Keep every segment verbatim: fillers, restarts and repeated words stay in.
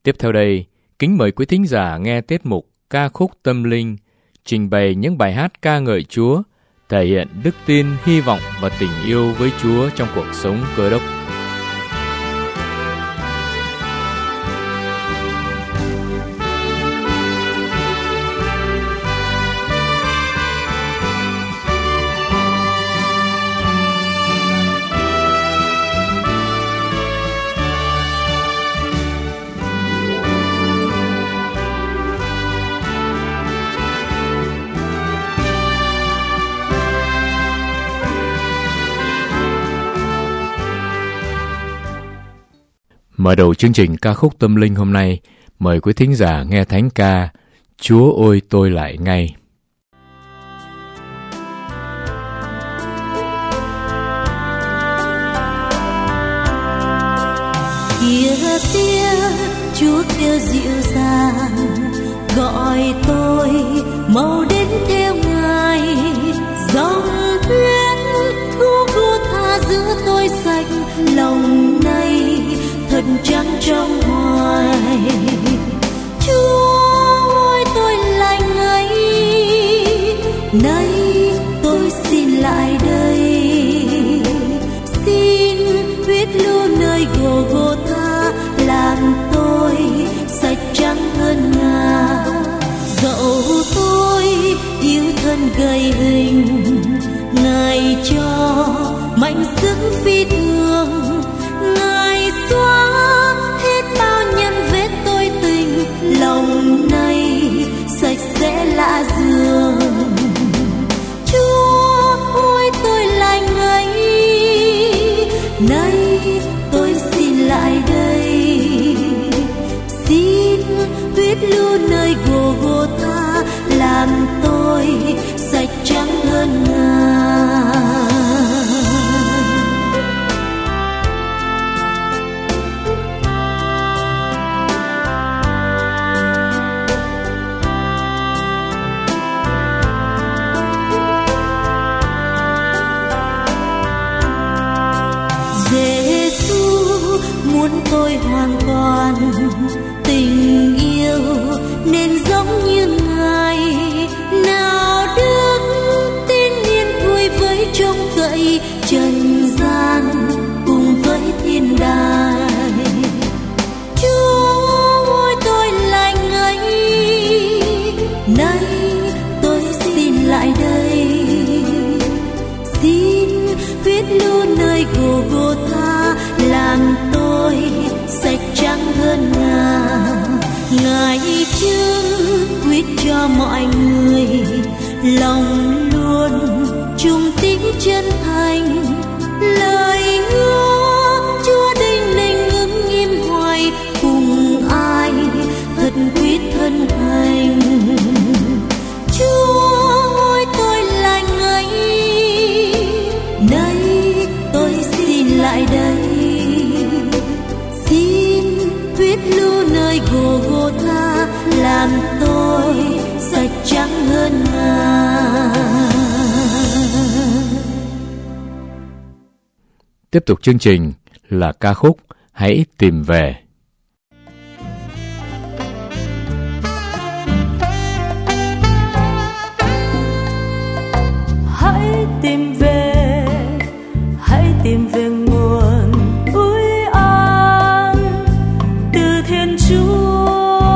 Tiếp theo đây, kính mời quý thính giả nghe tiết mục Ca khúc tâm linh, trình bày những bài hát ca ngợi Chúa, thể hiện đức tin, hy vọng và tình yêu với Chúa trong cuộc sống Cơ Đốc. Mở đầu chương trình ca khúc tâm linh hôm nay, mời quý thính giả nghe thánh ca Chúa ơi tôi lại ngay. Kia tiếng Chúa kêu dịu dàng, gọi tôi mau đến theo Ngài. Dòng huyết Golgotha giữa tôi sạch lòng này thật trắng trong hoài. Chúa ơi tôi lành ấy, nay tôi xin lại đây. Xin huyết lưu nơi Golgotha làm tôi sạch trắng hơn ngà. Dẫu tôi yêu thân gầy hình, Ngài cho mạnh sức phi thường. Ngài xóa hết bao nhân vết tôi tình, lòng này sạch sẽ lạ dường. Chúa ơi tôi lành ấy, nay tôi xin lại đây. Xin huyết lưu nơi Golgotha làm tôi sạch trắng hơn ngà. Muốn tôi hoàn toàn tình yêu nên giống như Ngài. Nào đức tin yên vui với trông cậy trần gian cùng với thiên đàng. Chúa ơi tôi lành ấy, nay tôi xin lại đây. Xin huyết lưu nơi Golgotha làm tôi sạch trắng hơn ngà. Ngài chứng quyết cho mọi người, lòng luôn trung tín chân thành. Lời hứa Chúa đinh ninh ứng nghiêm hoài, cùng ai thật quyết thân thành. Chúa ơi tôi lành ấy, nay tôi xin lại đây. Xin huyết lưu nơi Golgotha làm tôi sạch trắng hơn ngà. Tiếp tục chương trình là ca khúc Hãy tìm về. Hãy tìm về, hãy tìm về nguồn ủi an từ Thiên Chúa.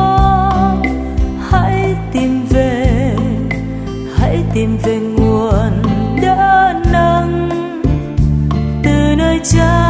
Hãy tìm về, hãy tìm về nguồn đỡ nâng từ nơi Cha.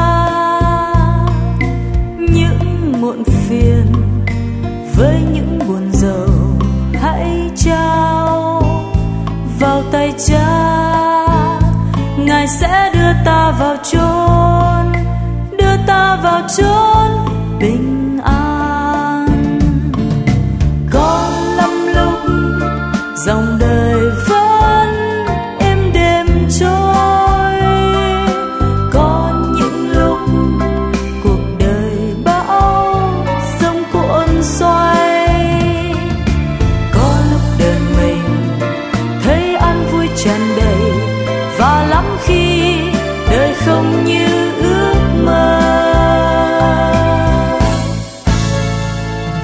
Những muộn phiền với những buồn rầu hãy trao vào tay Cha. Ngài sẽ đưa ta vào chốn, đưa ta vào chốn bình an. Có lắm lúc dòng đời vẫn êm đềm trôi, có những lúc cuộc đời bão giông cuộn xoay. Có lúc đời mình thấy an vui tràn đầy, và lắm khi đời không như ước mơ.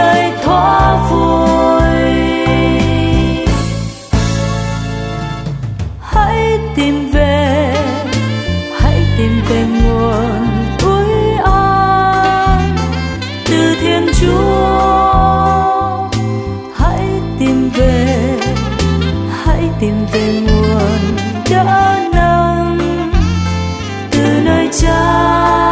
đời thoa vội. Hãy tìm về, hãy tìm về nguồn ủi an từ Thiên Chúa. Hãy tìm về, hãy tìm về nguồn đỡ nâng từ nơi Cha.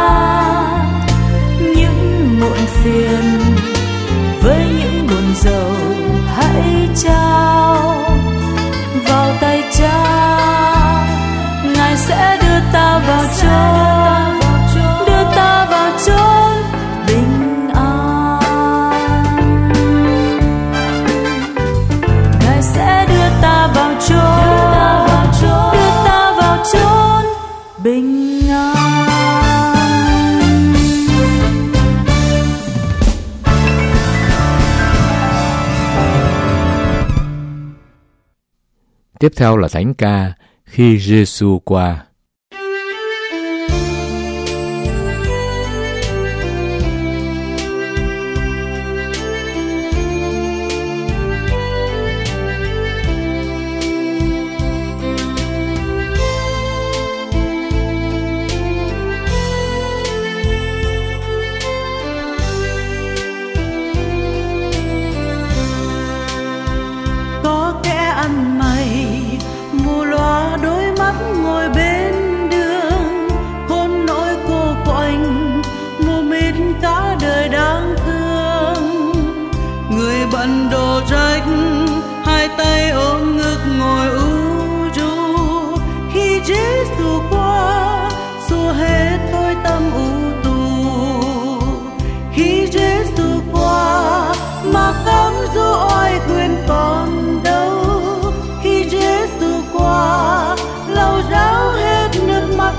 Những muộn phiền với những buồn rầu hãy trao vào tay Cha. Ngài sẽ đưa ta vào chốn, đưa ta vào chốn bình an. Ngài sẽ đưa ta vào chốn, đưa ta vào chốn bình an. Tiếp theo là thánh ca Khi Giêsu qua. Có kẻ ăn mày mù loa đôi mắt ngồi bên đường, hôn nỗi cô quạnh mù mịt cả đời đáng thương. Người bận đồ rách hai tay ôm ngực ngồi u ru, khi Giêsu qua xua hết tôi tâm u tù. Khi Giêsu qua mà cám dỗ oai quyền còn đâu. Khi Giêsu qua lau ráo hết nước mắt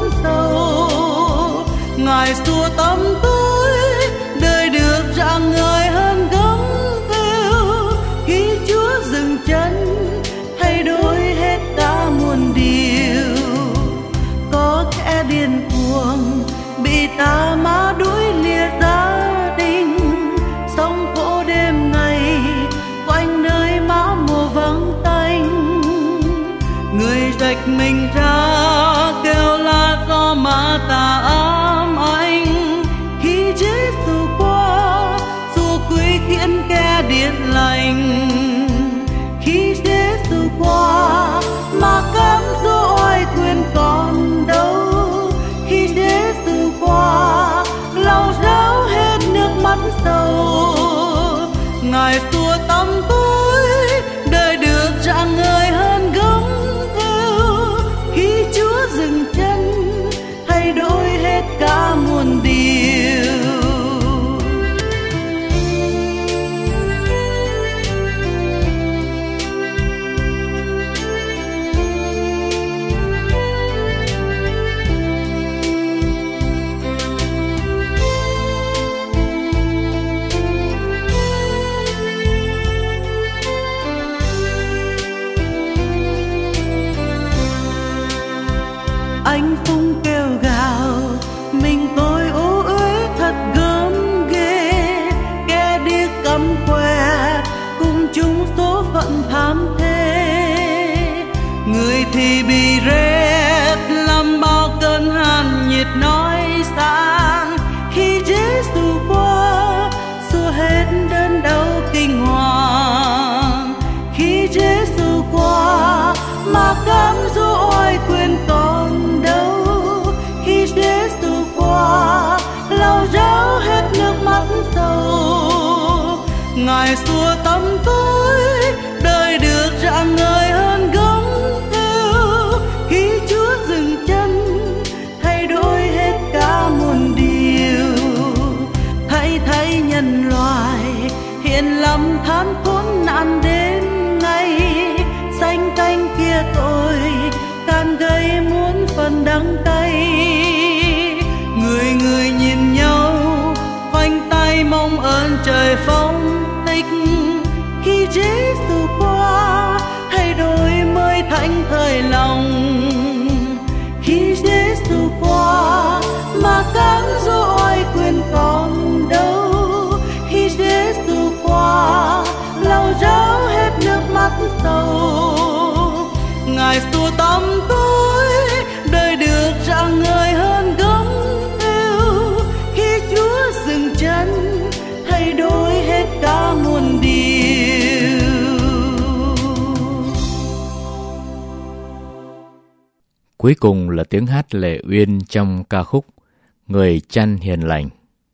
sầu. Ngài xua tâm tôi đời được rạng ngời hơn gấm vêu. Khi Chúa dừng chân thay đổi hết cả muôn điều. Có kẻ điên cuồng bị tà ma đuổi lìa gia đình, sống khổ đêm ngày quanh nơi má mùa vắng tanh. Người rạch mình ra kêu la do ma tà ám ảnh. Khi Giêsu qua xua quý khiến kẻ điên lành. Khi Giêsu qua mà cám dỗ oai quyền còn đâu. Khi Giêsu qua lau ráo hết nước mắt sầu. Ngài xua tâm tôi đời được rạng ngời hơn gấm vêu. Khi Chúa dừng chân thay đổi hết cả muôn điều. Anh Phung kêu gào mình tôi ố uế thật gớm ghê. Kẻ điếc cắm que cùng chung số phận thảm thế. Người thì bị rét làm bao cơn hàn nhiệt nói sang. Khi Giêsu qua xua hết đớn đau kinh hoàng. Khi Giêsu qua mà cám dỗ oai quyền còn đâu. Khi Giêsu qua lau ráo hết nước mắt sầu. Ngài xua tâm tôi đời được rạng ngời hơn gấm vêu. Khi Chúa dừng chân thay đổi hết cả muôn điều. Thay thay nhân loại hiện lầm than khốn nạn đến ngày. Xanh canh kia tội can gây muốn phần đắng cay. Người người nhìn nhau khoanh tay mong ơn trời phong tích. Khi Giêsu qua thay đổi mới thánh thời lòng. Khi Giêsu qua mà cám dỗ oai quyền còn đâu. Khi Giêsu qua sâu. Ngài xua tâm tôi, đời được rạng ngời hơn gấm yêu. Khi Chúa dừng chân, thay đổi hết cả muôn điều. Cuối cùng là tiếng hát Lệ Uyên trong ca khúc Người Chăn Hiền Lành.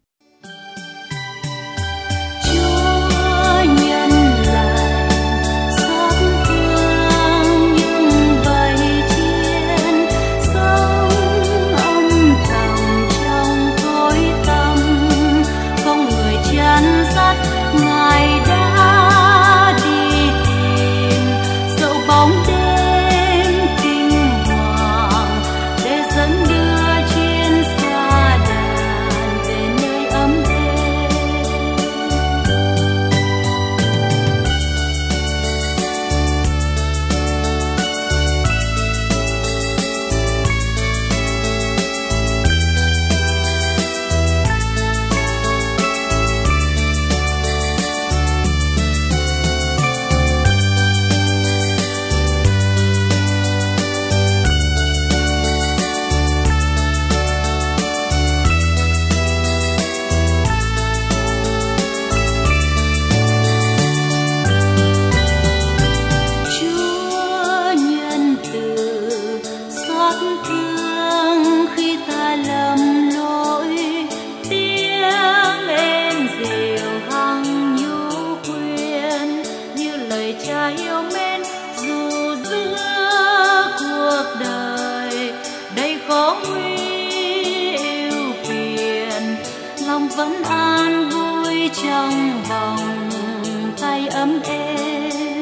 Vẫn an vui trong vòng tay ấm êm.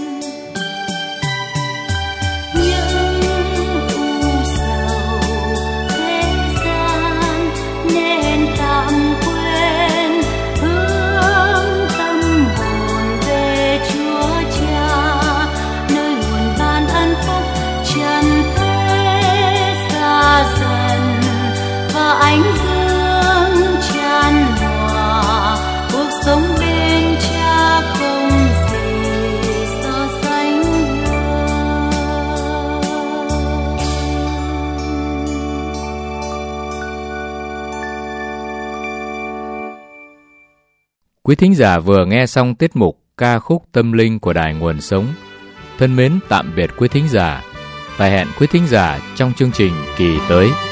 Những u sầu thế gian nên tạm quên, hướng tâm hồn về Chúa Cha, nơi nguồn ban ân phúc trần thế xa dần và ánh dương chan hòa. Cuộc sống bên Cha không gì so sánh được. Quý thính giả vừa nghe xong tiết mục ca khúc tâm linh của Đài Nguồn Sống. Thân mến tạm biệt quý thính giả và hẹn quý thính giả trong chương trình kỳ tới.